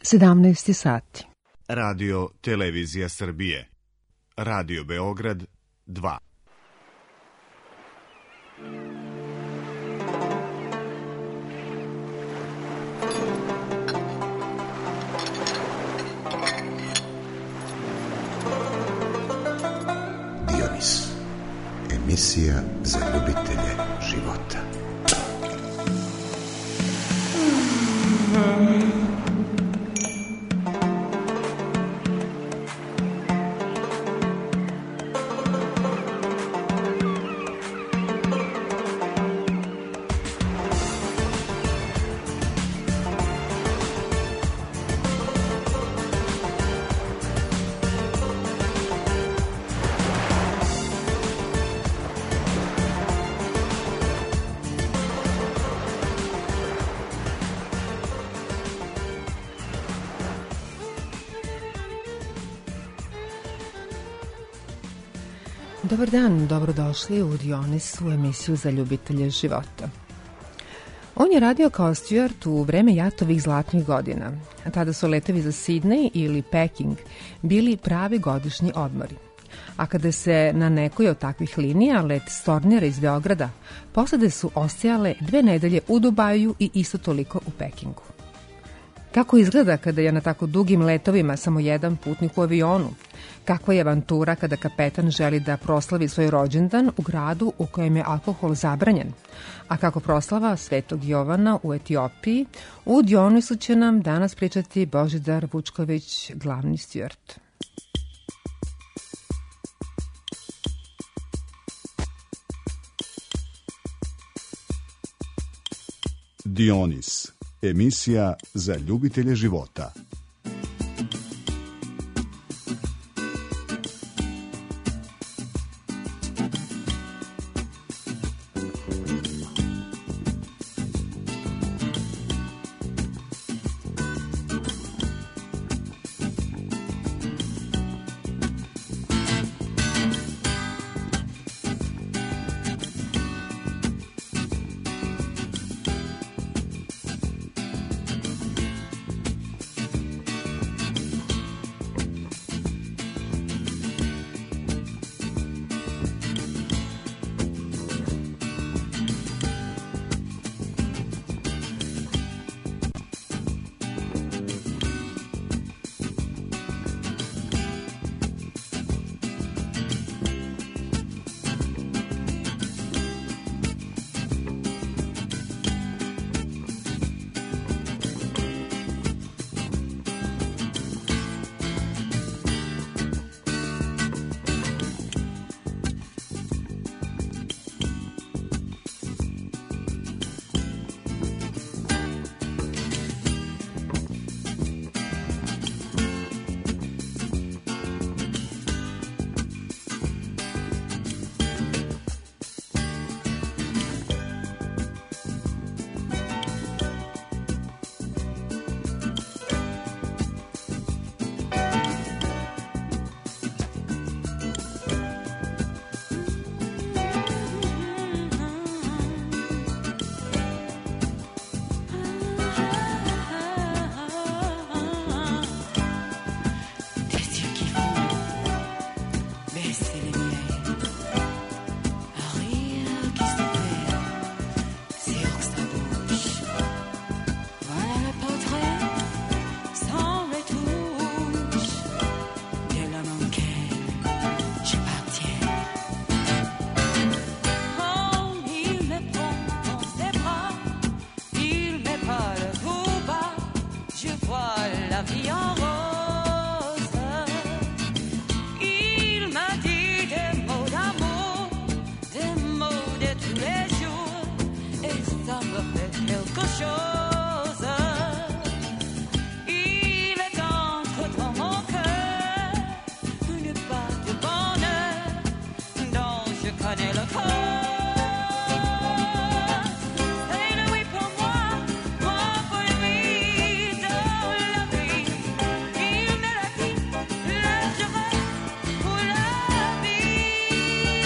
17 sati. Radio Televizija Srbije. Radio Beograd 2. Dionis. Emisija za ljubitelje života. Dobar dan, dobrodošli u Dionis u emisiju za ljubitelje života. On je radio kao steward u vreme jatovih zlatnih godina. Tada su letovi za Sidney ili Peking bili pravi godišnji odmori. A kada se na nekoj od takvih linija let Stornera iz Beograda, posade su ostajale 2 nedelje u Dubaju i isto toliko u Pekingu. Kako izgleda kada je na tako dugim letovima samo jedan putnik u avionu? Kakva je avantura kada kapetan želi da proslavi svoj rođendan u gradu u kojem je alkohol zabranjen? A kako proslava Svetog Jovana u Etiopiji? U Dionisu će nam danas pričati Božidar Vučković, glavni steward. Dionis. Emisija za ljubitelje života.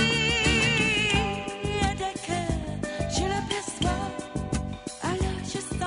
Just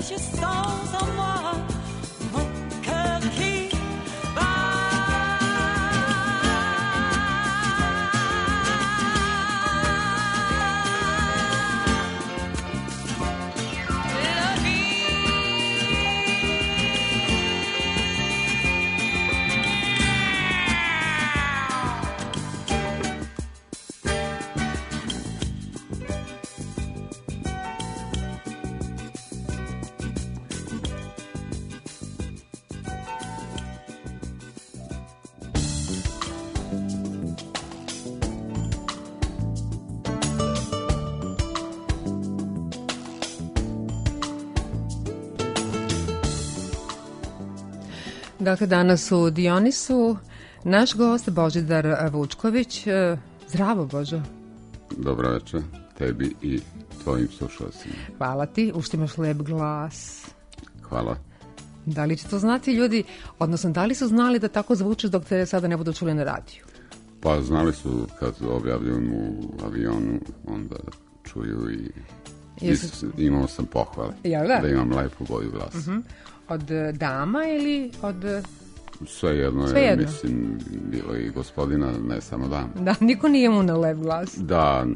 je sens en moi mon cœur qui bat. La vie Dakle, danas u Dionisu naš gost Božidar Vučković. Zdravo, Božo. Dobro večer tebi i tvojim slušalcima. Hvala ti, ušte imaš lep glas. Hvala. Da li će to znati ljudi, odnosno da li su znali da tako zvučiš dok te sada ne budu čuli na radiju? Pa znali su kad objavljujem u avionu, onda čuju i imao sam pohvale. Da imam lepu boju glasa. Od dama ili od... Svejedno je, mislim, bilo i gospodina, ne samo dama. Da, niko nije mu na lep glas. Da.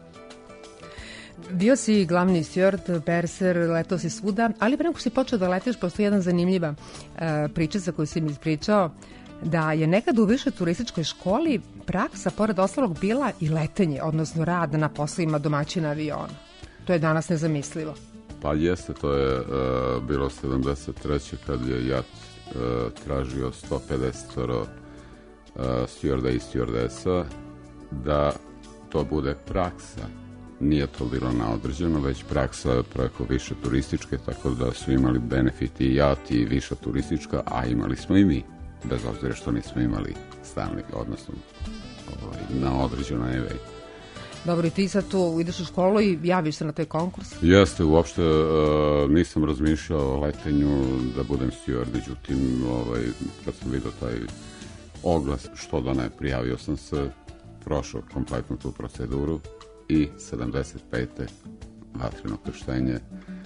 Bio si glavni steward, perser, letao si svuda, ali pre nego si počeo da letiš, postoji jedna zanimljiva pričica koju si mi ispričao, da je nekad u višoj turističkoj školi praksa, pored ostalog, bila i letenje, odnosno rad na poslovima domaćina aviona. To je danas nezamislivo. Pa jeste, to je bilo 73. kad je JAT tražio 150 stjuarda i stjuardesa da to bude praksa. Nije to bilo na određeno, već praksa preko više turističke, tako da su imali benefiti i JAT i viša turistička, a imali smo i mi, bez obzira što nismo imali stalni, odnosno na određeno nevej. Dobro, i ti sad tu ideš u školu i javiš se na taj konkurs? Jeste, uopšte nisam razmišljao o letenju da budem steward, međutim, kad sam vidio taj oglas, što da ne, prijavio sam se, prošao kompletnu tu proceduru i 75. vatreno krštenje,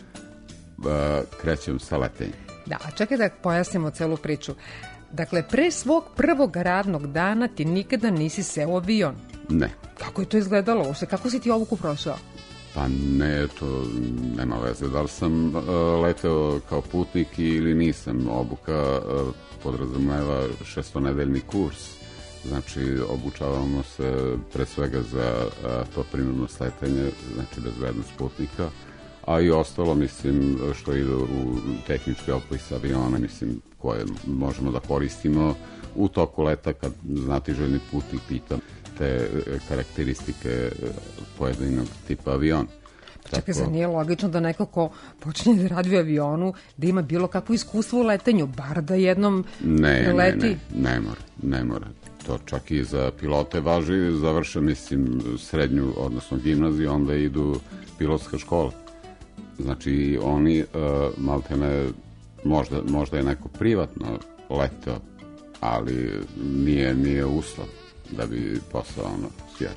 krećem sa letenjem. Da, čekaj da pojasnimo celu priču. Dakle, pre svog prvog radnog dana ti nikada nisi seo u avion? Ne. Kako je to izgledalo? Kako si ti obuku prošao? Pa ne, to nema veze. Da li sam leteo kao putnik ili nisam? Obuka podrazumeva 6-nedeljni kurs. Znači, obučavamo se pre svega za to prinudno sletanje, znači bezbednost putnika, a i ostalo, mislim, što ide u tehnički opis aviona, mislim, koje možemo da koristimo u toku leta kad znatiželjni putnik pita te karakteristike pojedinog tipa aviona. Čekaj, zar nije logično da neko ko počinje da radi u avionu, da ima bilo kakvo iskustvo u letenju, bar da jednom leti? Ne mora. To čak i za pilote važi, završe, mislim, srednju, odnosno gimnaziju, onda idu pilotska škola. Znači, oni, maltene, možda je neko privatno leteo, ali nije uslov da bi postao steward.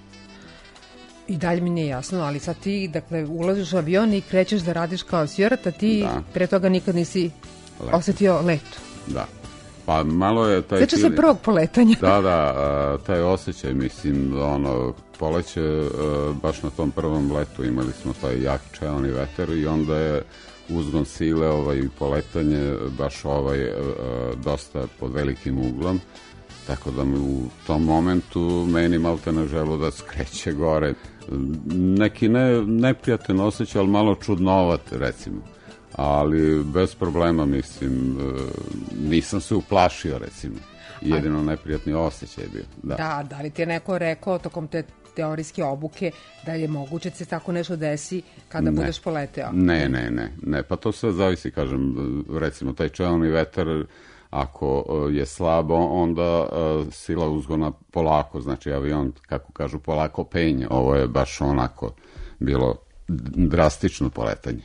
I dalje mi nije jasno, ali sad ti, dakle, ulaziš u avion i krećeš da radiš kao steward, a ti pre toga nikad nisi osetio letu. Da. Pa malo je taj... Sjeća se prvog poletanja. Da, taj osjećaj, mislim, poleće, baš na tom prvom letu imali smo taj jak čeoni veter i onda je uzgon sile i poletanje baš dosta pod velikim uglom, tako da u tom momentu meni malte ne želo da skreće gore. Neki neprijatan osjećaj, ali malo čudnovat, recimo. Ali bez problema, mislim, nisam se uplašio, recimo. Jedino neprijatni osjećaj je bio. Da li ti je neko rekao tokom te teorijske obuke da je moguće da se tako nešto desi kada budeš poleteo? Ne, pa to sve zavisi, kažem, recimo, taj čeoni vetar, ako je slabo, onda sila uzgona polako, znači avion, kako kažu, polako penje. Ovo je baš onako bilo drastično poletanje.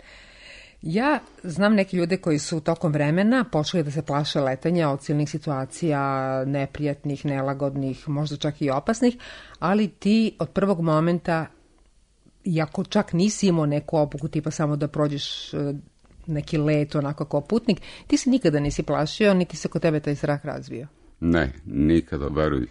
Ja znam neke ljude koji su tokom vremena počeli da se plaše letenja od silnih situacija, neprijatnih, nelagodnih, možda čak i opasnih, ali ti od prvog momenta, iako čak nisi imao neku obuku tipa samo da prođeš neki let onako kao putnik. Ti se nikada nisi plašio, niti se kod tebe taj strah razvio? Ne, nikada, veruj.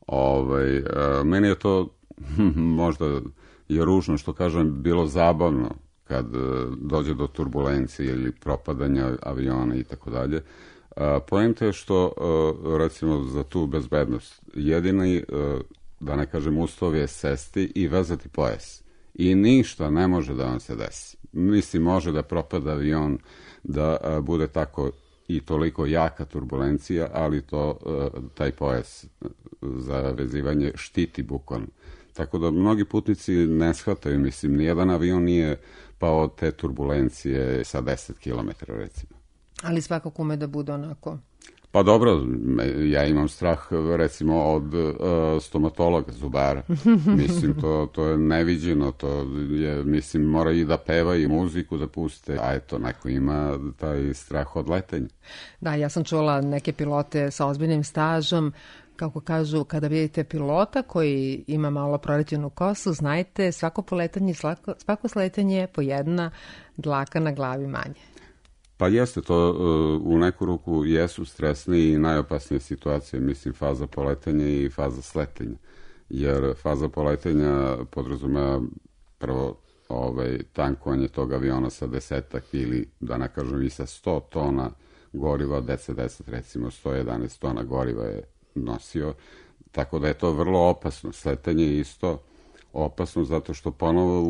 Meni je to možda je ružno što kažem, bilo zabavno kad dođe do turbulencije ili propadanja aviona i tako dalje. Poenta je što, recimo, za tu bezbednost, jedini, da ne kažem, uslov je sesti i vezati pojas. I ništa ne može da vam se desi. Mislim, može da propada avion, da bude tako i toliko jaka turbulencija, ali taj pojas za vezivanje štiti bukvalno. Tako da mnogi putnici ne shvataju, mislim, nijedan avion nije pao od te turbulencije sa 10 km, recimo. Ali svakako ume da bude onako... Pa dobro, ja imam strah, recimo, od stomatologa, zubara. Mislim, to je neviđeno, to je, mislim, mora i da peva i muziku da puste, a eto, neko ima taj strah od letenja. Da, ja sam čula neke pilote sa ozbiljnim stažom, kako kažu, kada vidite pilota koji ima malo proređenu kosu, znajte, svako poletanje, svako sletanje po jedna dlaka na glavi manje. Pa jeste, to u neku ruku jesu stresne i najopasnije situacije, mislim, faza poletanja i faza sletanja. Jer faza poletanja podrazumeva prvo tankovanje tog aviona sa 10 ili, da ne kažem, i sa 100 tona goriva, 10 recimo 111 tona goriva je nosio, tako da je to vrlo opasno. Sletanje je isto opasno zato što ponovo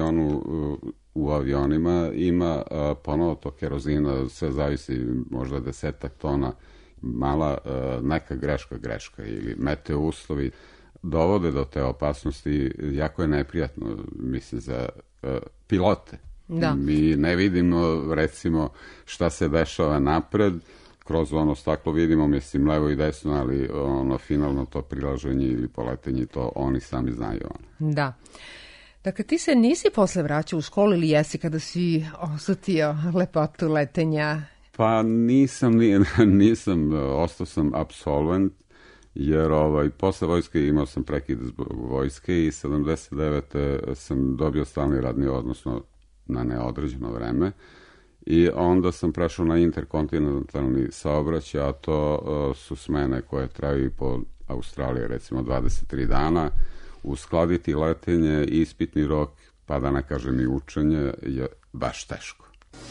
u avionima ima ponovo to kerozina, sve zavisi, možda 10 tona, mala neka greška ili meteo uslovi dovode do te opasnosti. Jako je neprijatno, mislim, za pilote. Da. Mi ne vidimo, recimo, šta se dešava napred, kroz ono staklo vidimo, mislim, levo i desno, ali finalno to prilaženje ili poletenje, to oni sami znaju. Da. Dakle, ti se nisi posle vraćao u školu ili jesi kada si osetio lepotu letenja? Pa nisam, ostao sam apsolvent, jer posle vojske imao sam prekid zbog vojske i 79. sam dobio stalni radni odnosno na neodređeno vreme. I onda sam prešao na interkontinentalni saobraćaj, a to su smene koje traju po Australiji, recimo 23 dana. Uskladiti letenje, ispitni rok, pa da ne kažem i učenje, je baš teško.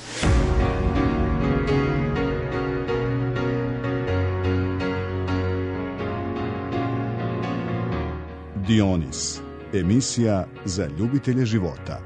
Dionis, emisija za ljubitelje života.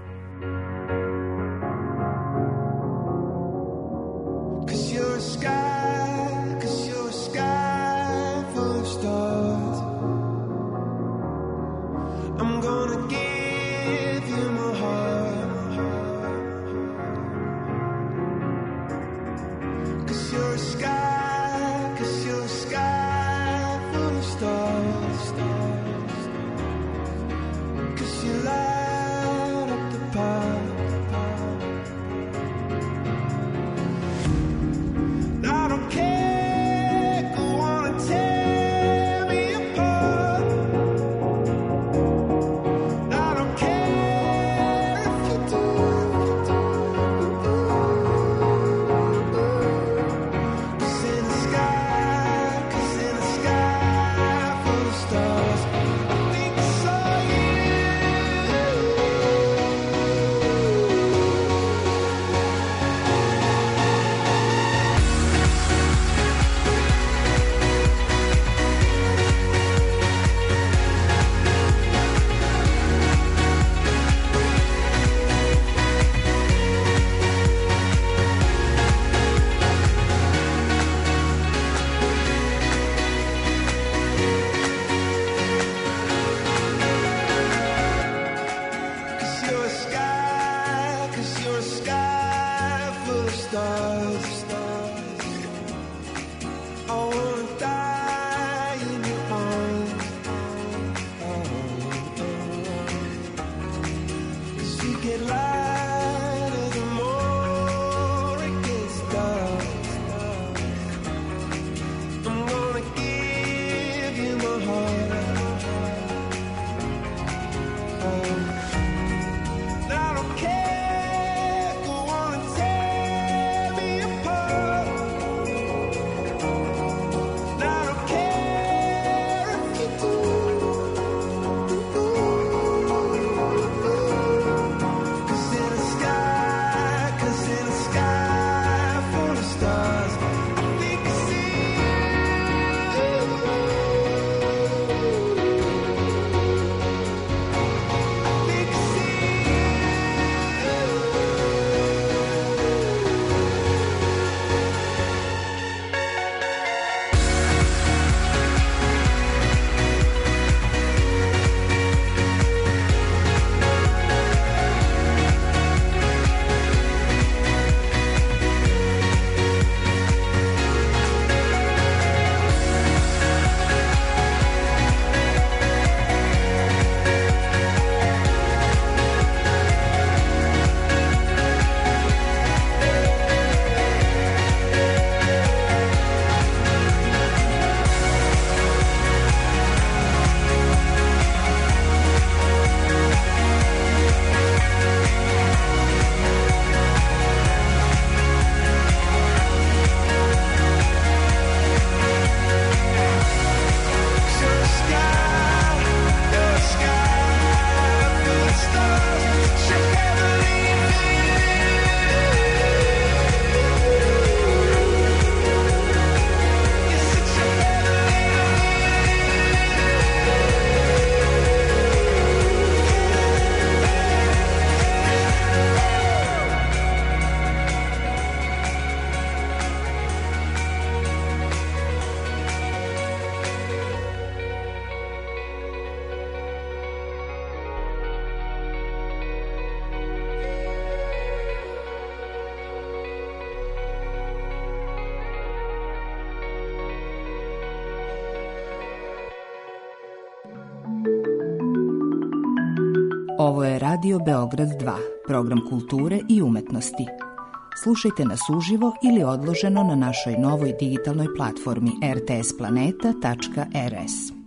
Ovo je Radio Beograd 2, program kulture i umetnosti. Slušajte nas uživo ili odloženo na našoj novoj digitalnoj platformi rtsplaneta.rs.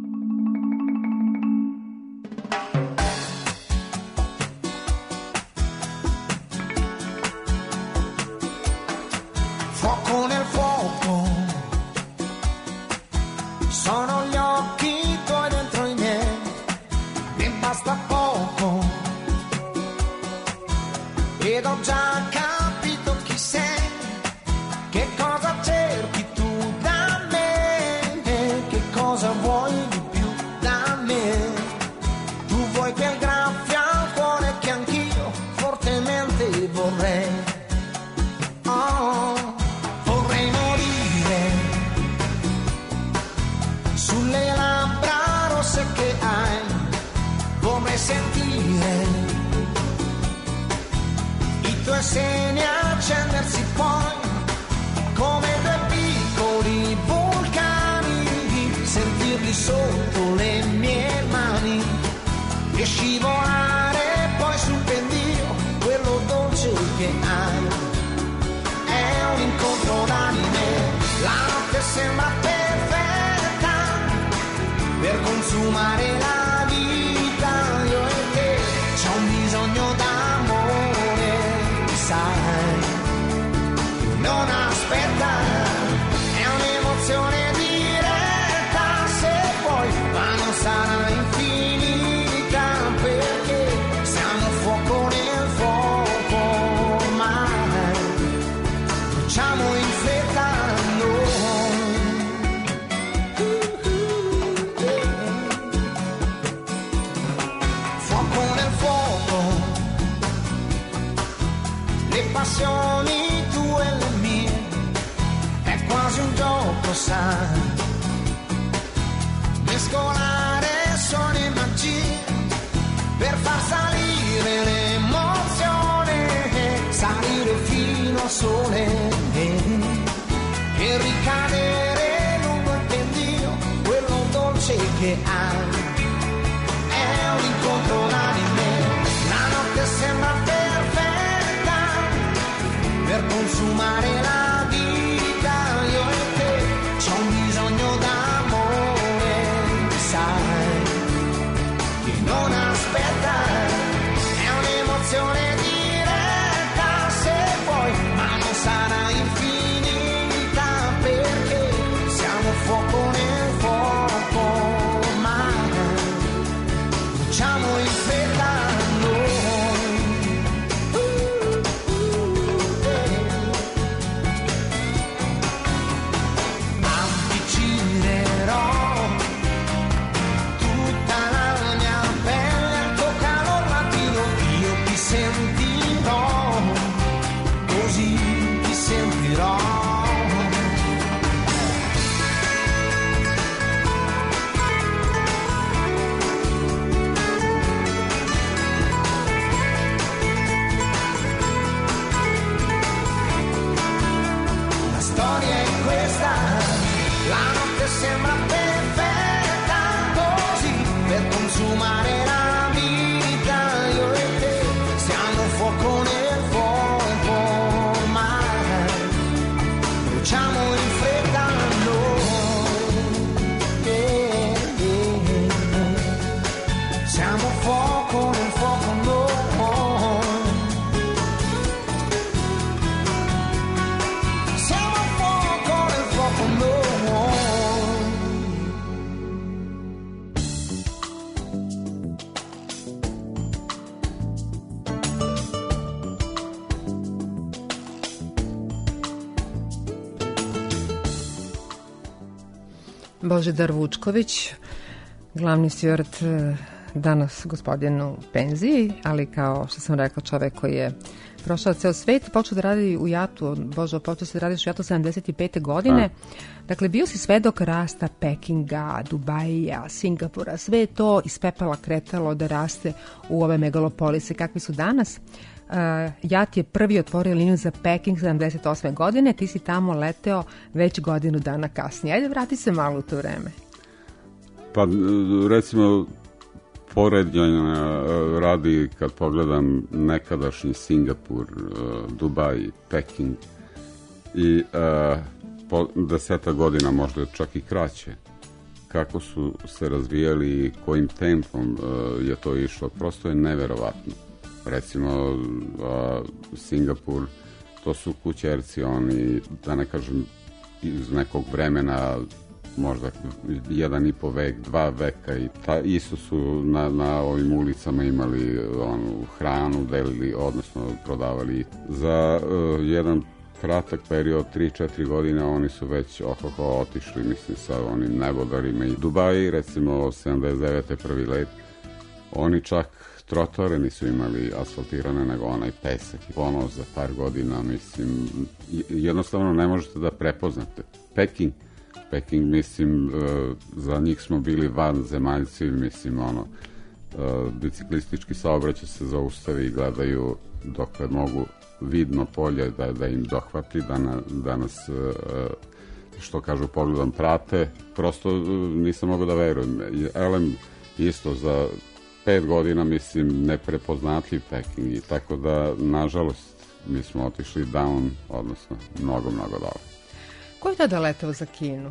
Fuoco nel fuoco, sono gli occhi tuoi dentro i miei, mi basta poco, ed ho già capito chi sei, che cosa cerchi tu da me, che cosa vuoi di più da me, tu vuoi quel graffio al cuore che anch'io fortemente vorrei. Oh. Sulle labbra rosse che hai, vorrei sentire i tuoi seni accendersi poi come due piccoli vulcani, sentirli sotto le mie mani e scivolare poi sul pendio, quello dolce che hai. È un incontro d'anime, la notte sembra perfetta per consumare la vita, io e te, c'ho un bisogno d'amore, sai, non aspetta, è un'emozione diretta, se vuoi, ma non sarà infinita, perché siamo fuoco nel fuoco, ormai, facciamo in fretta noi. Le passioni tue e le mie, è quasi un gioco, sai, mescolare suoni e magie per far salire l'emozione, salire fino al sole e ricadere lungo il pendio, quello dolce che hai. È un incontro d'anime, la notte sembra perfetta per consumare la vita, io e te, c'ho un bisogno d'amore, sai, che non aspetta, è un'emozione diretta, se vuoi, ma non sarà infinita, perché siamo fuoco nel fuoco, ormai, facciamo in fretta noi. Sembra perfetta così per consumare la vita, io e te siamo fuoco nel fuoco, ormai bruciamo in fretta noi, siamo fuoco nel fuoco noi, siamo fuoco nel fuoco noi. Božidar Vučković, glavni stjuard, danas gospodin u penziji, ali kao što sam rekla, čovek koji je prošao ceo svet, počeo da radi u JAT-u, počeo se da radiš u JAT-u 75. godine. Dakle, bio si svedok rasta Pekinga, Dubaija, Singapura, sve je to iz pepela kretalo da raste u ove megalopolise kakvi su danas. JAT je prvi otvorio liniju za Peking 78. godine, ti si tamo leteo već godinu dana kasnije. Ajde, vrati se malo u to vreme. Pa, recimo, poređenja radi kad pogledam nekadašnji Singapur, Dubaj, Peking i po 10 godina, možda čak i kraće, kako su se razvijali i kojim tempom je to išlo, prosto je neverovatno. Recimo, Singapur, to su kućerci, oni, da ne kažem, iz nekog vremena, možda 1,5 vek, 2 veka, i isto su na ovim ulicama imali hranu, delili, odnosno prodavali. Za jedan kratak period, 3-4 godine, oni su već otišli, mislim, sa onim nebodarima. I Dubaji, recimo, 79. prvi let, oni čak trotore nisu imali asfaltirane, nego onaj pesak i ponos za par godina, mislim, jednostavno ne možete da prepoznate. Peking, mislim, za njih smo bili vanzemaljci, mislim, biciklistički saobraćaj se zaustavi i gledaju dokle mogu vidno polje da im dohvati, da nas, što kažu, pogledom prate. Prosto nisam mogao da verujem. Elem, isto za 5 godina, mislim, neprepoznatljiv Peking, i tako da, nažalost, mi smo otišli down, odnosno mnogo dole. Ko je tada letao za Kinu?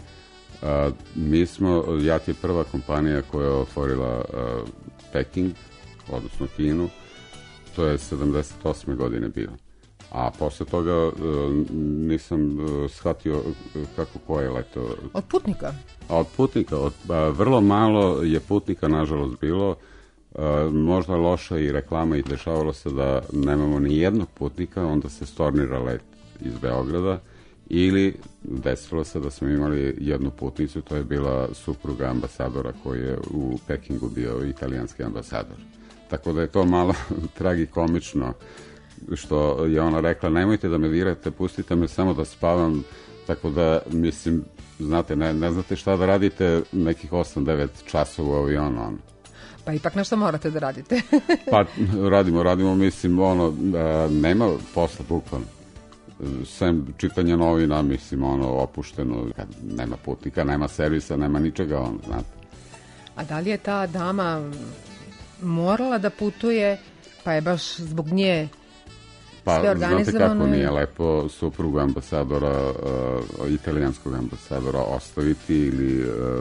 JAT je prva kompanija koja je otvorila Peking, odnosno Kinu. To je 78. godine bilo. A posle toga nisam shvatio kako ko je letao. Od putnika? Od putnika. Vrlo malo je putnika, nažalost, bilo. Možda loša i reklama, i dešavalo se da nemamo ni jednog putnika, onda se stornira let iz Beograda, ili desilo se da smo imali jednu putnicu, to je bila supruga ambasadora koji je u Pekingu bio italijanski ambasador. Tako da je to malo tragikomično, što je ona rekla, nemojte da me dirate, pustite me samo da spavam, tako da, mislim, znate, ne znate šta da radite nekih 8-9 časova u avionu. Pa ipak nešto morate da radite. Pa radimo, mislim, nema posla, bukvalno. Sem čitanja novina, mislim, opušteno, kad nema putnika, nema servisa, nema ničega, znate. A da li je ta dama morala da putuje, pa je baš zbog nje sve organizovano? Znate kako nije lepo suprugu ambasadora, italijanskog ambasadora, ostaviti ili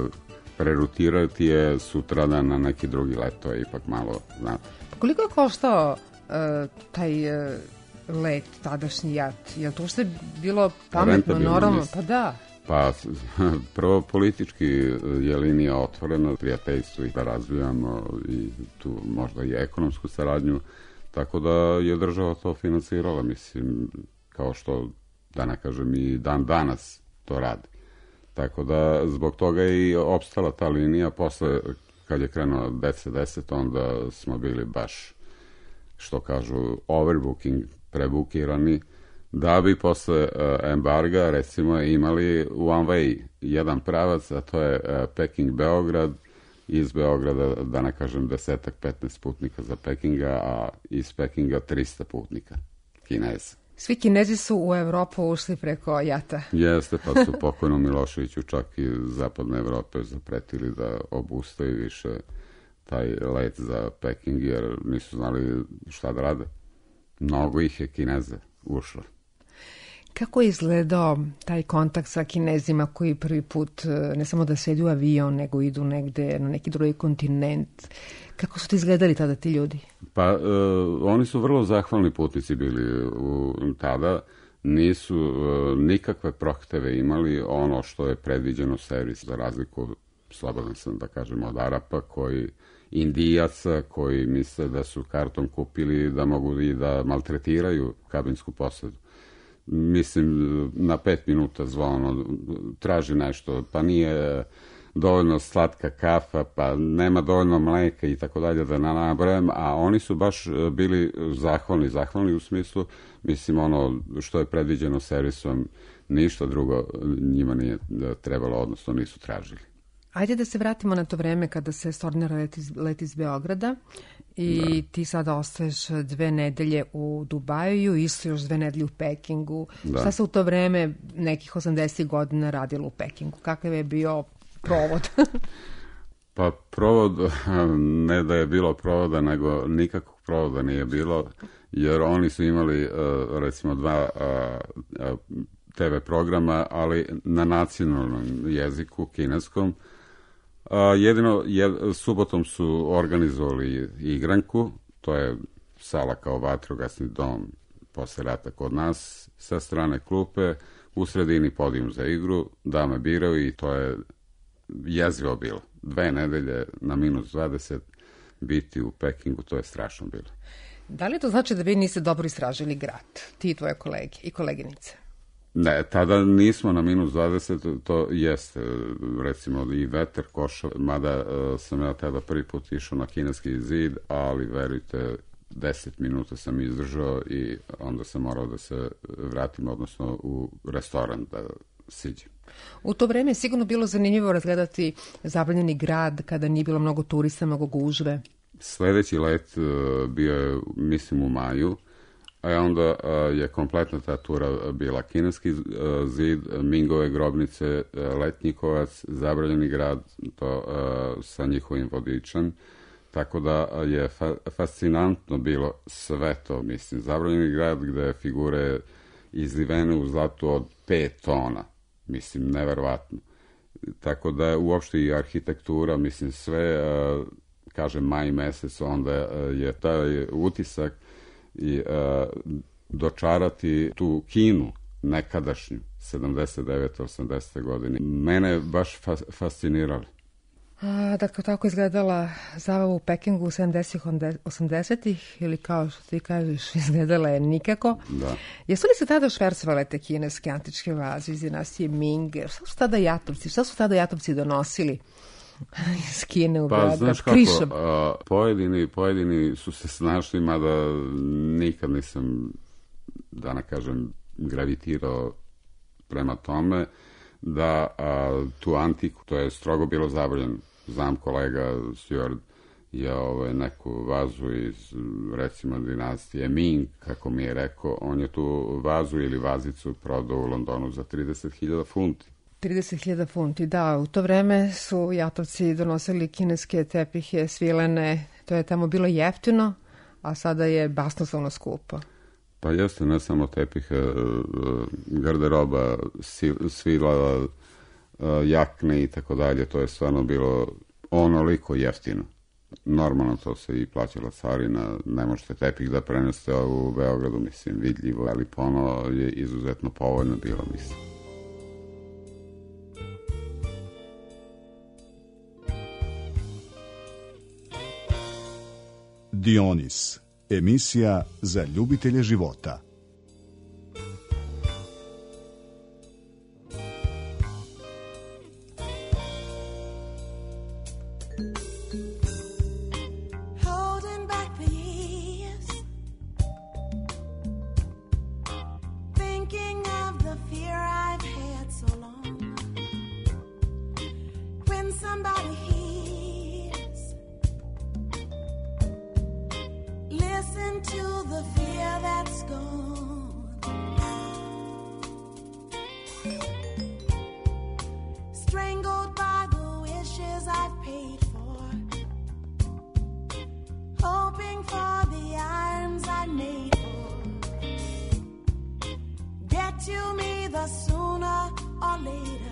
prerutirati je sutradan na neki drugi let, to je ipak malo, znate. Koliko je koštao taj let, tadašnji JAT? Je li to ušte bilo pametno, normalno? Pa da. Pa, prvo, politički je linija otvorena, prijateljstvo i da razvijamo i tu možda i ekonomsku saradnju, tako da je država to financirala, mislim, kao što, da ne kažem, i dan danas to radi. Tako da, zbog toga je i opstala ta linija. Posle, kad je krenuo 10-10, onda smo bili baš, što kažu, overbooking, prebukirani, da bi posle embarga, recimo, imali one way, jedan pravac, a to je Peking-Beograd, iz Beograda, da ne kažem, 10-15 putnika za Pekinga, a iz Pekinga 300 putnika, Kineza. Svi Kinezi su u Evropu ušli preko JAT-a. Jeste, pa su pokojnom Miloševiću čak i zapadne Evrope zapretili da obustaju više taj let za Peking, jer nisu znali šta da rade. Mnogo ih je Kineza ušlo. Kako je izgledao taj kontakt sa Kinezima koji prvi put ne samo da sedu u avion, nego idu negde na neki drugi kontinent? Kako su ti izgledali tada ti ljudi? Pa, oni su vrlo zahvalni putnici bili tada. Nisu nikakve prohteve imali, ono što je predviđeno servis, za razliku, slobodan sam da kažem, od Arapa, Indijaca koji misle da su kartom kupili da mogu i da maltretiraju kabinsku posadu. Mislim, na 5 minuta zvono, traži nešto, pa nije dovoljno slatka kafa, pa nema dovoljno mleka i tako dalje, da nabrajam, a oni su baš bili zahvalni u smislu, mislim, ono što je predviđeno servisom, ništa drugo njima nije trebalo, odnosno nisu tražili. Ajde da se vratimo na to vreme kada se stornira let iz Beograda i ti sada ostaješ 2 nedelje u Dubaju, isto još 2 nedelje u Pekingu. Da. Šta se u to vreme nekih 80 godina radilo u Pekingu? Kakav je bio provod? Pa provod, ne da je bilo provoda, nego nikakvog provoda nije bilo, jer oni su imali recimo 2 TV programa, ali na nacionalnom jeziku, kineskom. Jedino subotom su organizovali igranku, to je sala kao vatrogasni dom posle rata kod nas, sa strane klupe, u sredini podijum za igru, dame biraju i to je jezivo bilo. 2 nedelje na -20 biti u Pekingu, to je strašno bilo. Da li to znači da vi niste dobro istražili grad, ti i tvoje kolege i koleginice? Ne, tada nismo na -20, to jeste, recimo i veter, košar, mada sam ja tada prvi put išao na kineski zid, ali verujte, 10 minuta sam izdržao i onda sam morao da se vratim, odnosno u restoran da siđem. U to vreme je sigurno bilo zanimljivo razgledati zabranjeni grad kada nije bilo mnogo turista, mnogo gužve. Sledeći let bio je, mislim, u maju, a onda je kompletna ta tura bila kineski zid, Mingove grobnice, Letnjikovac, zabranjeni grad, to sa njihovim vodičem. Tako da je fascinantno bilo sve to, mislim. Zabranjeni grad gde figure izlivene u zlatu od 5 tona. Mislim, neverovatno. Tako da je uopšte i arhitektura, mislim, sve, kažem, maj mesec, onda je taj utisak i dočarati tu Kinu nekadašnju, 79. 80. godine. Mene je baš fasciniralo. Dakle, tako izgledala zabava u Pekingu u 70-ih, 80-ih, ili kao što ti kažeš, izgledala je nikako. Da. Jesu li se tada švercovale te kineske antičke vaze iz dinastije Ming? Šta su tada jatovci donosili iz Kine u Beograd? Pa, znaš kako, pojedini su se snašli, mada nikad nisam, da ne kažem, gravitirao prema tome, da tu antiku, to je strogo bilo zabranjeno. Znam, kolega Stewart je neku vazu iz, recimo, dinastije Ming, kako mi je rekao, on je tu vazu ili vazicu prodao u Londonu za 30.000 funti. 30.000 funti, da. U to vreme su jatovci donosili kineske tepihe, svilene, to je tamo bilo jeftino, a sada je basnoslovno skupo. Pa jeste, ne samo tepihe, garderoba, svila, jakne i tako dalje, to je stvarno bilo onoliko jeftino. Normalno to se i plaćala carina, ne možete tepih da prenesete u Beogradu, mislim, vidljivo, ali pono je izuzetno povoljno bilo, mislim. Dionis, emisija za ljubitelje života. Holding back the years, thinking of the fear I've had so long. When somebody hears, listen to the fear that's gone. Strangled by the wishes I've paid for, hoping for the arms I made for. Get to me the sooner or later.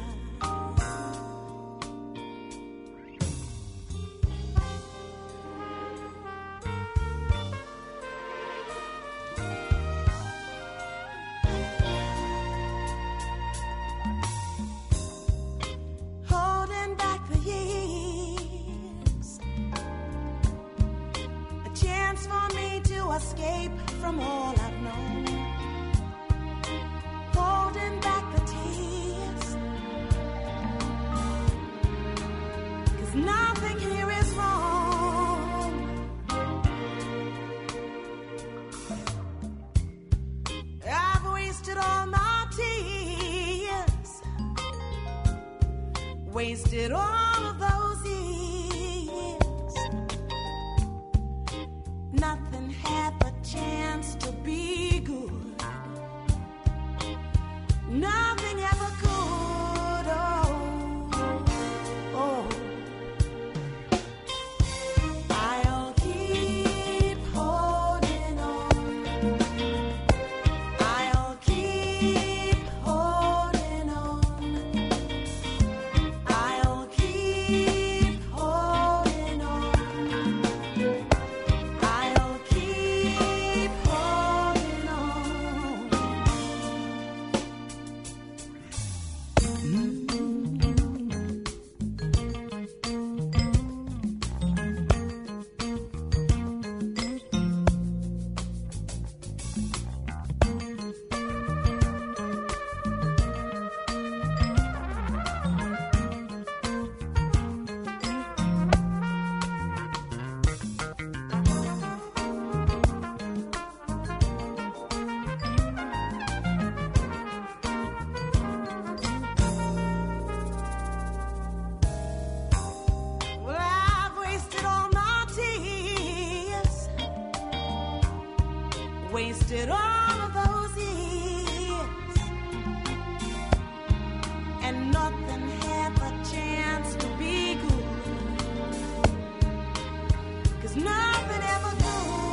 Holding back the years, a chance for me to escape from all I've known. Holding back the tears, 'cause nothing here is wrong. I've wasted all my tears, wasted all of those years. Nothing had the chance to be good. Nothing ever could. Oh, oh. wasted all of those years, and nothing had the chance to be good, 'cause nothing ever could.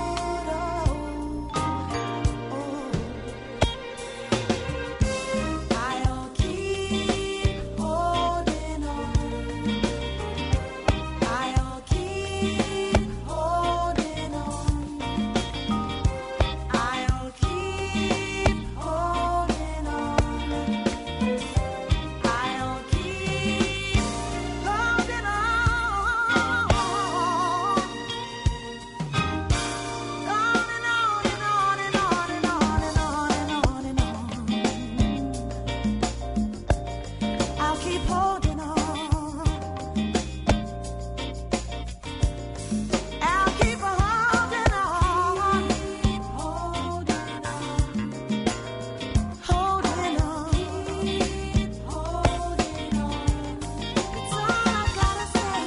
I'll keep holding on. I'll keep holding on. I'll keep holding on. I'll keep holding on. On and on and on and on and on and on and on and on. I'll keep holding on. I'll keep holding on. Holding on. Holding on. Holding on. That's all I gotta say.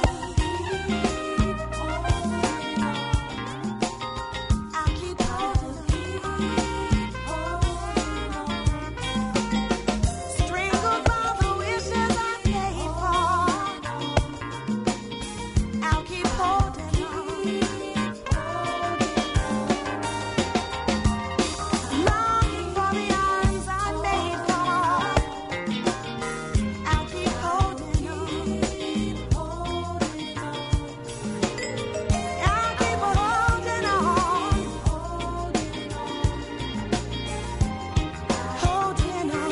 Holding on. I'll keep holding on. Strangled by the wishes I played for. I'll keep holding on. Longing for the arms I made for. I'll keep holding on. I'll keep holding on. Holding on.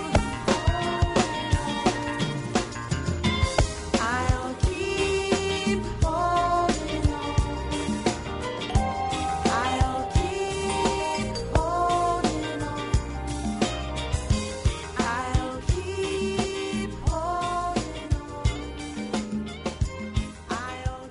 I'll keep holding on. I'll keep holding on. I'll keep holding on. I'll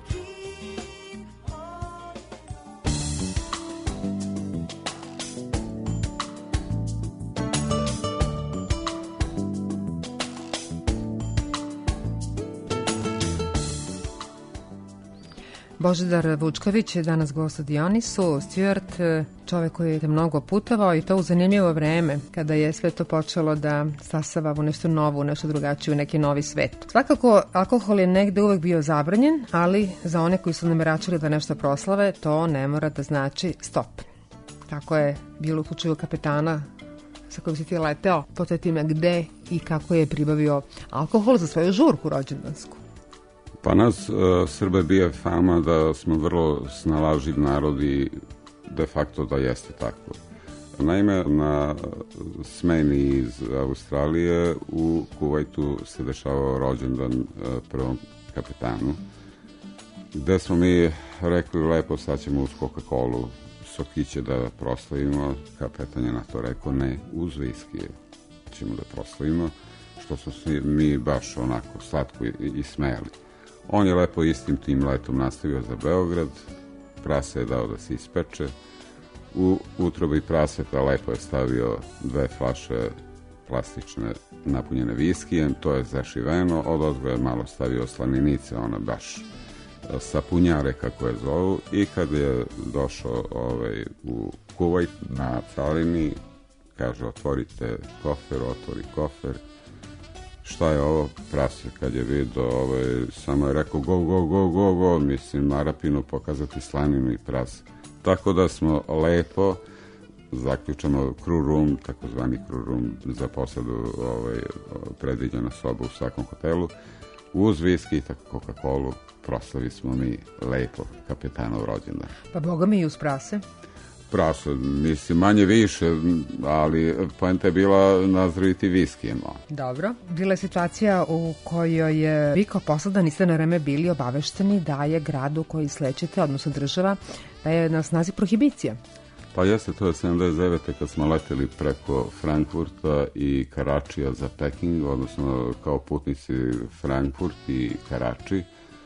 Božidar Vučković je danas gost u Dionisu, Stuart, čovek koji je mnogo putovao i to u zanimljivo vreme, kada je sve to počelo da stasava u nešto novo, u nešto drugačije, u neki novi svet. Svakako, alkohol je negde uvek bio zabranjen, ali za one koji su nameračili da nešto proslave, to ne mora da znači stop. Tako je bilo u slučaju kapetana sa kojim si ti leteo, podsjeti me gde i kako je pribavio alkohol za svoju žurku rođendansku. Pa nas Srbe bije fama da smo vrlo snalažljiv narod i de facto da jeste tako. Naime, na smeni iz Australije u Kuvajtu se dešavao rođendan prvom kapetanu, gde smo mi rekli lepo sad ćemo uz Coca-Colu sokiće da proslavimo. Kapetan je na to rekao ne, uz viski ćemo da proslavimo, što smo mi baš onako slatko i smejali. On je lepo istim tim letom nastavio za Beograd, prase je dao da se ispeče, u utrobi praseta lepo je stavio 2 flaše plastične napunjene viskijem, to je zašiveno, odozgo je malo stavio slaninice, ono baš sapunjare kako je zovu, i kad je došao u Kuvajt na carini, kaže otvorite kofer, otvori kofer. Šta je ovo? Prase kad je vidio, samo je rekao go, mislim Arapinu pokazati slaninu i prase. Tako da smo lepo zaključamo crew room, takozvani crew room za posadu, predviđena soba u svakom hotelu, uz viski i Coca-Colu proslavi smo mi lepo kapetanov rođendan. Pa boga mi i uz prase. Prase, mislim, manje više, ali poenta je bila nazdraviti viskijem. Dobro. Bila je situacija u kojoj je vi kao posada niste na vreme bili obavešteni da je grad u koji slećete, odnosno država, da je na snazi prohibicija. Pa jeste, to je 79. kad smo leteli preko Frankfurta i Karačija za Peking, odnosno kao putnici Frankfurt i Karači.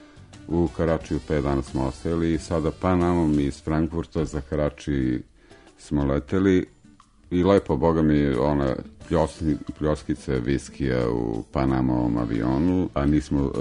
U Karačiju 5 dana smo ostajali i sada Panamom iz Frankfurta za Karači smo leteli i lepo, boga mi, one pljoskice viskija u Panamovom avionu, a nismo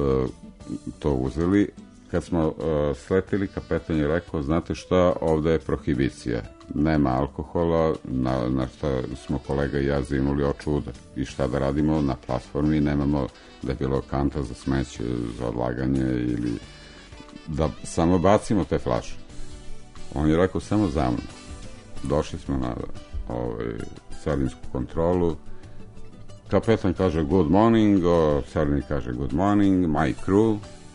to uzeli. Kad smo sleteli, kapetan je rekao, znate šta, ovde je prohibicija. nema alkohola, na što smo kolega i ja zimuli o čuda. I šta da radimo, na platformi nemamo da je bilo kanta za smeće, za odlaganje ili da samo bacimo te flaše. On je rekao samo za mnom. Došli smo na carinsku kontrolu. Kapetan kaže good morning, carinik kaže good morning, my crew.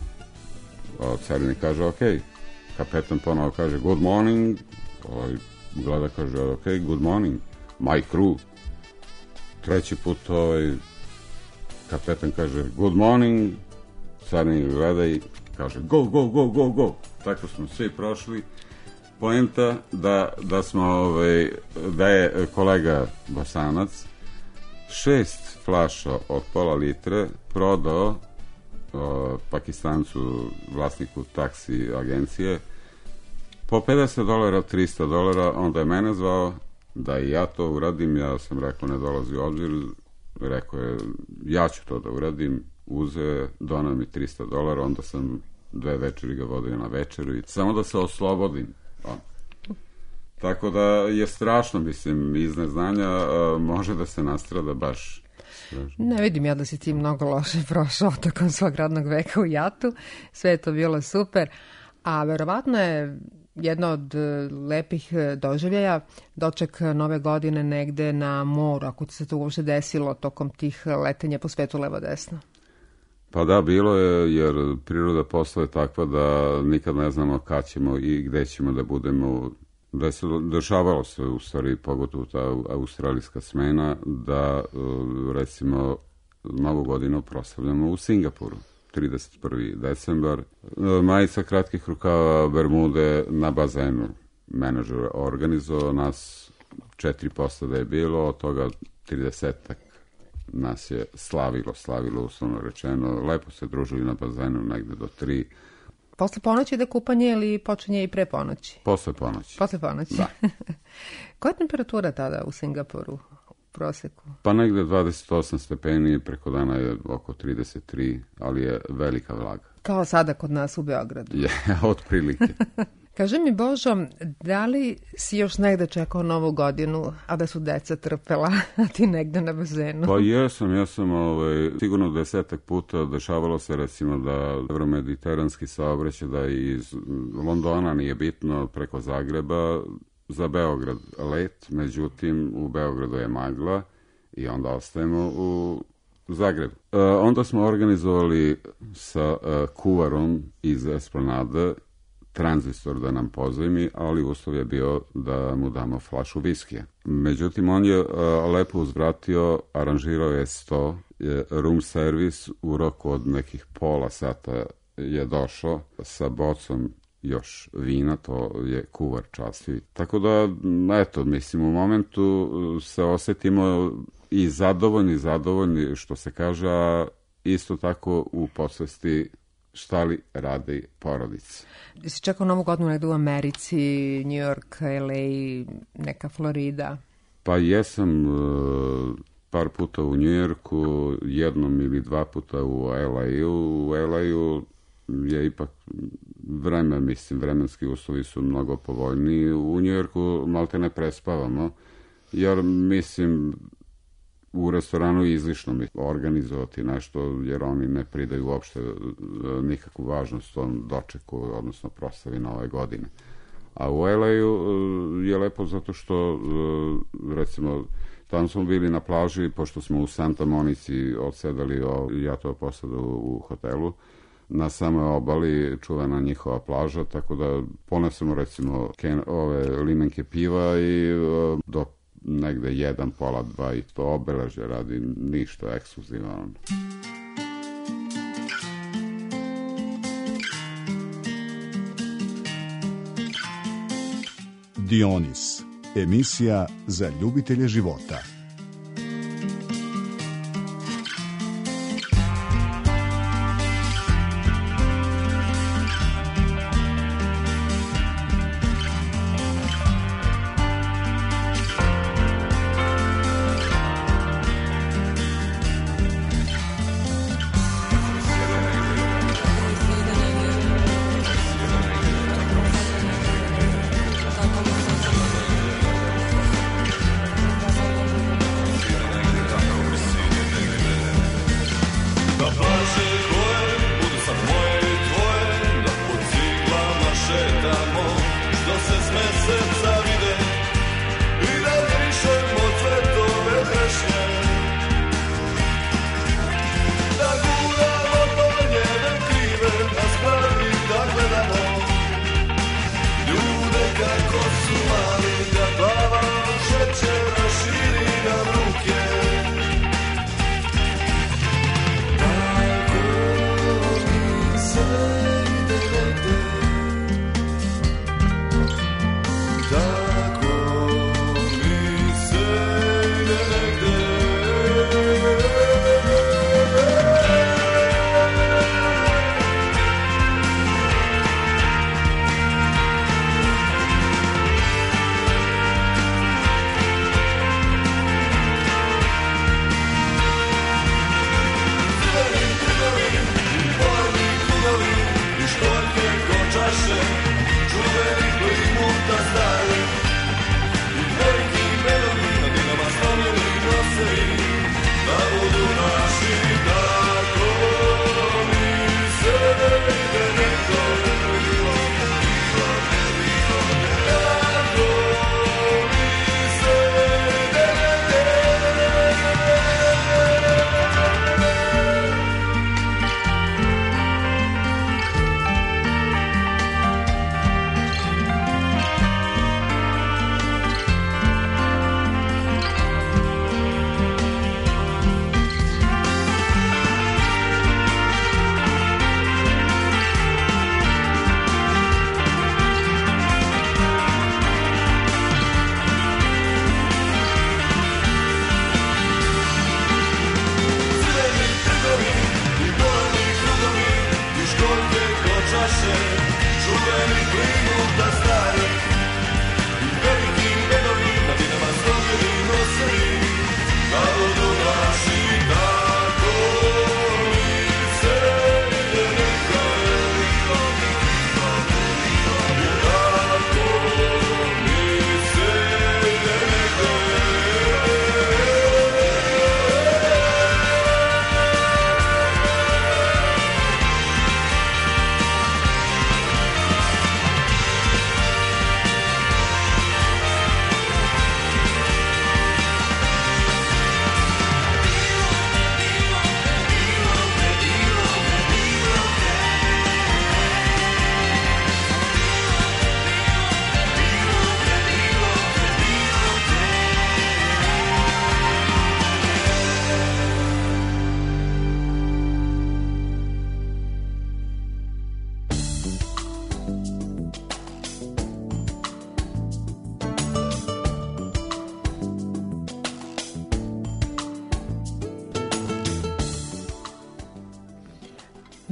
Carinik kaže ok. Kapetan ponovo kaže good morning, gleda kaže ok, good morning, my crew. Treći put kapetan kaže good morning, carinik gleda i kaže go, go, go, go, go. Tako smo svi prošli. Poenta da smo, da je kolega Bosanac 6 flaša od pola litre prodao Pakistancu, vlasniku taksi agencije, po $50, $300, onda je mene zvao da i ja to uradim. Ja sam rekao ne dolazi u obzir, rekao je ja ću to da uradim, uzeo, donao mi $300, onda sam 2 večeri ga vodio na večeru i samo da se oslobodim. Tako da je strašno, mislim, iz neznanja može da se nastrada baš. Ne vidim ja da si ti mnogo loše prošao tokom svog radnog veka u Jatu. Sve je to bilo super, a verovatno je jedno od lepih doživljaja doček nove godine negde na moru, ako ti se to uopšte desilo tokom tih letenja po svetu levo-desno. Pa da, bilo je, jer priroda postaje takva da nikad ne znamo kad ćemo i gde ćemo da budemo. Dešavalo se u stvari, pogotovo ta australijska smena, da recimo novu godinu proslavljamo u Singapuru, 31. decembar. Majica kratkih rukava, bermude na bazenu. Menadžer organizovao nas, 4% da je bilo, od toga 30-ak nas je slavilo uslovno rečeno. Lepo se družili na bazenu negde do 3. Posle ponoći ide kupanje ili počinje i pre ponoći? Posle ponoći. Posle ponoći. Da. Koja je temperatura tada u Singapuru u proseku? Pa negde 28 stepeni, preko dana je oko 33, ali je velika vlaga. Kao sada kod nas u Beogradu. Je, otprilike. Kaži mi, Božo, da li si još negde čekao Novu godinu, a da su deca trpela, a ti negde na bazenu? Pa jesam, sigurno 10 puta dešavalo se recimo da evromediteranski saobraćaj, da iz Londona nije bitno preko Zagreba, za Beograd let, međutim u Beogradu je magla i onda ostajemo u Zagrebu. Onda smo organizovali sa kuvarom iz Esplanade tranzistor da nam pozajmi, ali uslov je bio da mu damo flašu viskija. Međutim, on je lepo uzvratio, aranžirao je 100, room service u roku od nekih pola sata je došao sa bocom još vina, to je kuvar časti. Tako da, eto, mislim, u momentu se osetimo i zadovoljni, što se kaže, a isto tako u podsvesti šta li radi porodica. Si čekao Novu godinu negdje u Americi, New York, LA, neka Florida? Pa jesam par puta u New Yorku, jednom ili 2 puta u LA-u. U LA-u je ipak vreme, mislim, vremenski uslovi su mnogo povoljniji. U New Yorku malte ne prespavamo, jer mislim u restoranu je izlišno organizovati nešto, jer oni ne pridaju uopšte nikakvu važnost tom dočeku, odnosno proslavi Nove godine. A u LA-u je lepo zato što, recimo, tamo smo bili na plaži, pošto smo u Santa Monici odsedali, ja to posadu u hotelu, na samoj obali čuvena njihova plaža, tako da ponesemo recimo ove limenke piva i do negde 1, pola 2 i to obeležje radi, ništa ekskluzivno. Dionis, emisija za ljubitelje života.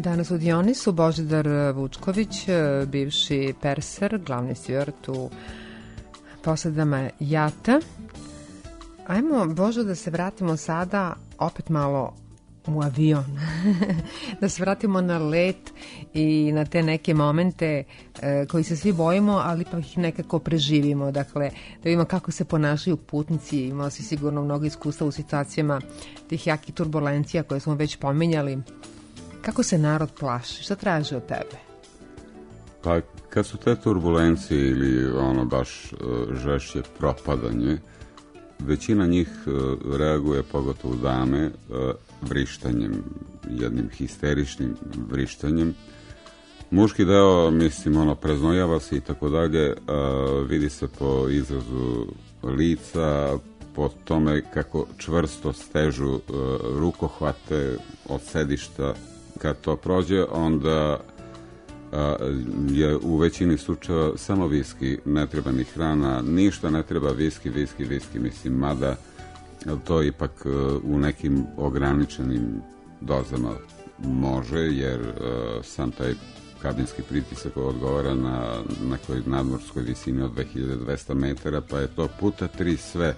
Danas u Dionisu Božidar Vučković, bivši perser, glavni stjuard u posadama jata. Ajmo, Božo, da se vratimo sada opet malo u avion. Da se vratimo na let i na te neke momente koji se svi bojimo, ali pa ih nekako preživimo. Dakle, da vidimo kako se ponašaju putnici. Imao si sigurno mnogo iskustva u situacijama tih jakih turbulencija koje smo već pominjali. Kako se narod plaši? Šta traže od tebe? Pa kad su te turbulencije ili ono baš žešće propadanje, većina njih reaguje, pogotovo dame, vrištanjem, jednim histeričnim vrištanjem. Muški deo, mislim, ono, preznojava se i tako dalje, vidi se po izrazu lica, po tome kako čvrsto stežu rukohvate od sedišta. Kad to prođe, onda je u većini slučajeva samo viski, ne treba ni hrana, ništa ne treba, viski, mislim, mada to ipak u nekim ograničenim dozama može, jer sam taj kabinski pritisak odgovara na nekoj nadmorskoj visini od 2200 metara, pa je to puta 3 sve.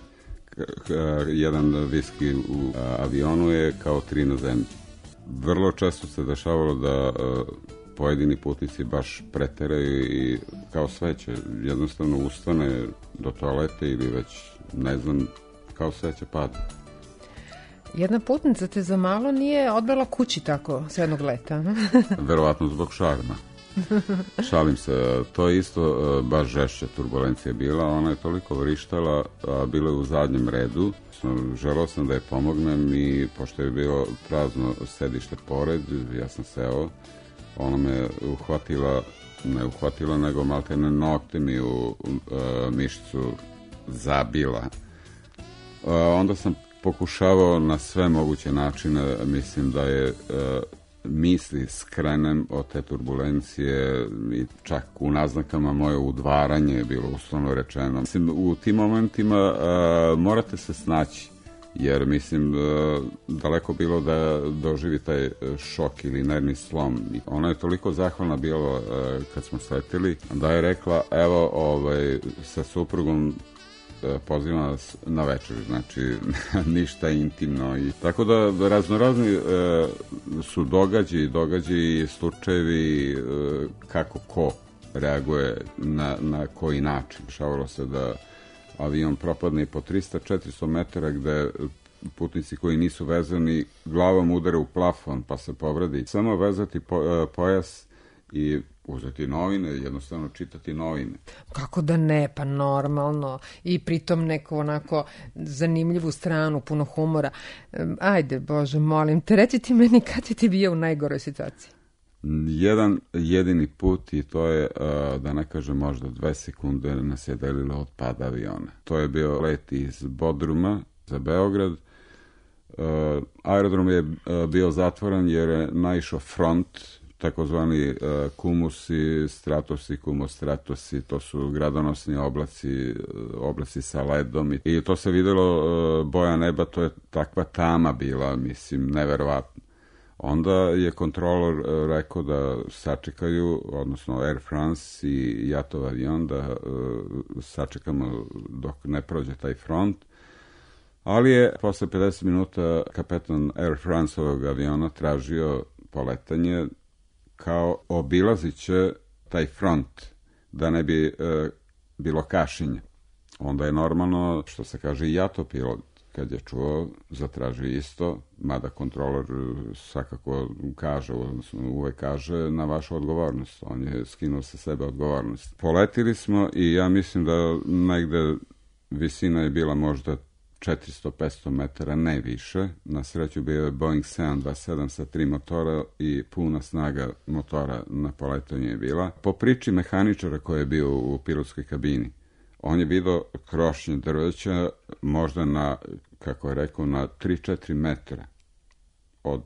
Jedan viski u avionu je kao 3 na zemlji. Vrlo često se dešavalo da pojedini putnici baš preteraju i kao sveće, jednostavno ustane do toalete ili već, ne znam, kao sveće pada. Jedna putnica te za malo nije odbila kući tako s jednog leta. Verovatno zbog šarma. Šalim se, to je isto baš žešća turbulencija bila, ona je toliko vrištala, bila je u zadnjem redu, želeo sam da je pomognem i pošto je bilo prazno sedište pored, ja sam seo, ona me ne uhvatila, nego maltene nokte mi u mišicu zabila. Onda sam pokušavao na sve moguće načine, mislim da je misli skrenem od te turbulencije i čak u naznakama moje udvaranje je bilo uslovno rečeno. Mislim, u tim momentima morate se snaći, jer mislim daleko bilo da doživi taj šok ili nervni slom. Ona je toliko zahvalna bila kad smo sletili da je rekla, evo sa suprugom pozivam vas na večer, znači ništa intimno. I tako da raznorazni su događaji i slučajevi kako ko reaguje na koji način. Šavalo se da avion propadne i po 300-400 metara gde putnici koji nisu vezani glavom udare u plafon pa se povredi. Samo vezati pojas i uzeti novine, jednostavno čitati novine. Kako da ne, pa normalno. I pritom neku onako zanimljivu stranu, puno humora. Ajde, Bože, molim te, reci ti meni kad je ti bio u najgoroj situaciji? Jedan jedini put i to je, da ne kažem možda 2 sekunde, nas je delilo od pada aviona. To je bio let iz Bodruma za Beograd. Aerodrom je bio zatvoren jer je naišao front, takozvani kumusi, stratosi, kumostratosi, to su gradonosni oblaci sa ledom i to se videlo, boja neba, to je takva tama bila, mislim, neverovatno. Onda je kontrolor rekao da sačekaju, odnosno Air France i jatov avion, da sačekamo dok ne prođe taj front. Ali je posle 50 minuta kapetan Air France-ovog aviona tražio poletanje kao obilazit će taj front, da ne bi bilo kašenje. Onda je normalno, što se kaže, i jato pilot, kad je čuo, zatraži isto, mada kontrolor svakako kaže, uvek kaže, na vašu odgovornost. On je skinuo sa sebe odgovornost. Poletili smo i ja mislim da negde visina je bila možda 400-500 metara, ne više. Na sreću bio je Boeing 727 sa 3 motora i puna snaga motora na poletanju je bila. Po priči mehaničara koji je bio u pilotskoj kabini, on je vidio krošnje drveća možda na, kako je rekao, na 3-4 metra od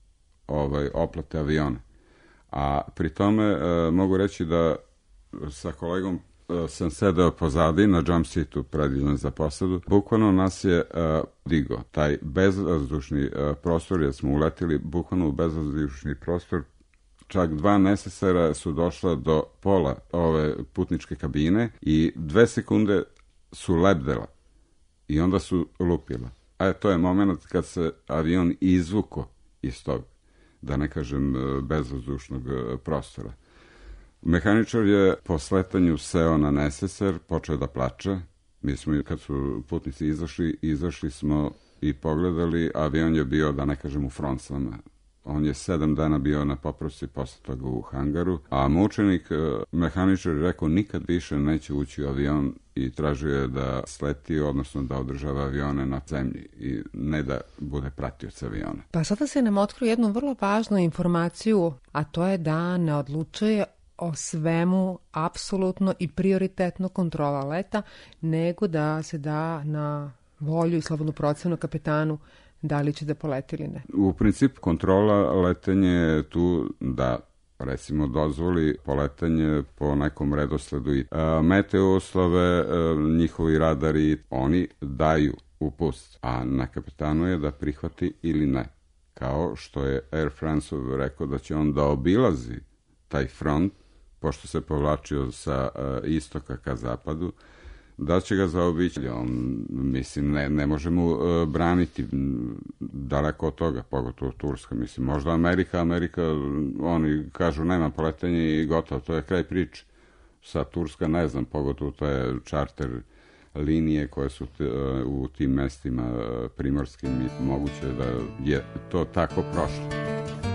oplate aviona. A pri tome mogu reći da sa kolegom sam sedeo pozadi na jump seatu predviđen za posadu. Bukvalno nas je digo. Taj bezvazdušni prostor, jer smo uletili bukvalno u bezvazdušni prostor čak 2 nesesara su došla do pola ove putničke kabine i 2 sekunde su lebdela i onda su lupila. A to je moment kad se avion izvuko iz tog, da ne kažem, bezvazdušnog prostora. Mehaničar je po sletanju seo na nesesar, počeo da plače. Mi smo, kad su putnici izašli smo i pogledali, avion je bio, da ne kažem, u fronsama. On je 7 dana bio na popravci, posle toga u hangaru, a mučenik, mehaničar, je rekao nikad više neće ući u avion i tražio je da sleti, odnosno da održava avione na zemlji i ne da bude pratioc aviona. Pa sada se nam otkriju jednu vrlo važnu informaciju, a to je da ne odlučuje o svemu apsolutno i prioritetno kontrola leta, nego da se da na volju i slobodnu procenu kapetanu da li će da poleti ili ne. U principu kontrola letenja je tu da recimo dozvoli poletanje po nekom redosledu i meteo uslove, njihovi radari, oni daju upust, a na kapetanu je da prihvati ili ne. Kao što je Air France rekao da će on da obilazi taj front, pošto se povlačio sa istoka ka zapadu, da će ga zaobići. On, mislim, ne možemo braniti daleko od toga, pogotovo Turska. Mislim, možda Amerika, oni kažu nema poletanje i gotovo, to je kraj priče. Sa Turska ne znam, pogotovo to je čarter linije koje su u tim mestima primorskim i moguće da je to tako prošlo.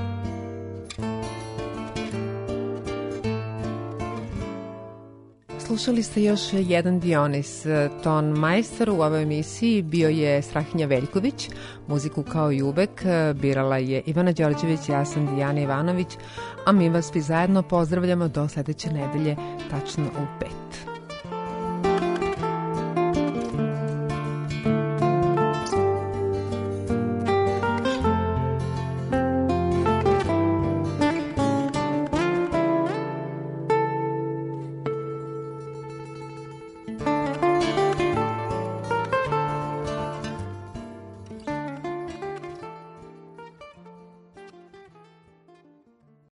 Slušali ste još jedan Dionis. Ton majstor u ovoj emisiji bio je Strahinja Veljković. Muziku kao i uvek birala je Ivana Đorđević, ja sam Dijana Ivanović, a mi vas svi zajedno pozdravljamo do sledeće nedelje, tačno u 5.